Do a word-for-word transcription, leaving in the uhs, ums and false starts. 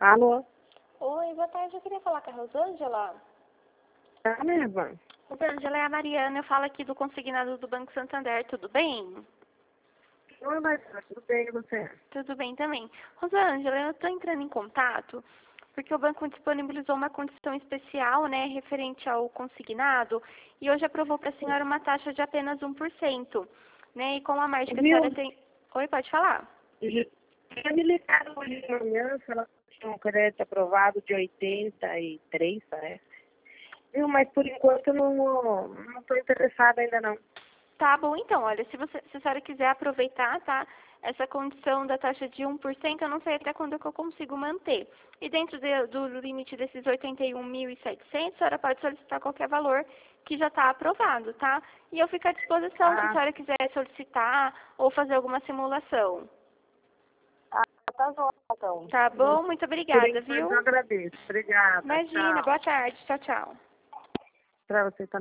Alô? Oi, boa tarde. Eu queria falar com a Rosângela. Tá mesmo? Rosângela, é a Mariana. Eu falo aqui do consignado do Banco Santander. Tudo bem? Oi, mas tudo bem, e você? Tudo bem também. Rosângela, eu estou entrando em contato porque o banco disponibilizou uma condição especial, né, referente ao consignado, e hoje aprovou para a senhora uma taxa de apenas um por cento, né, e com a margem que a Viu? senhora tem... Oi, pode falar? Já me ligaram hoje de manhã, se ela tinha um crédito aprovado de oitenta e três, parece. Viu, mas por enquanto eu não não estou interessada ainda não. Tá bom, então, olha, se, você, se a senhora quiser aproveitar, tá, essa condição da taxa de um por cento, eu não sei até quando que eu consigo manter. E dentro de, do limite desses oitenta e um mil e setecentos, a senhora pode solicitar qualquer valor que já está aprovado, tá? E eu fico à disposição se a Ah, senhora quiser solicitar ou fazer alguma simulação. ah tá bom, então. Tá bom? Muito Por obrigada, enquanto eu viu? agradeço. Obrigada, Imagina, tchau. boa tarde, tchau, tchau. Para você também.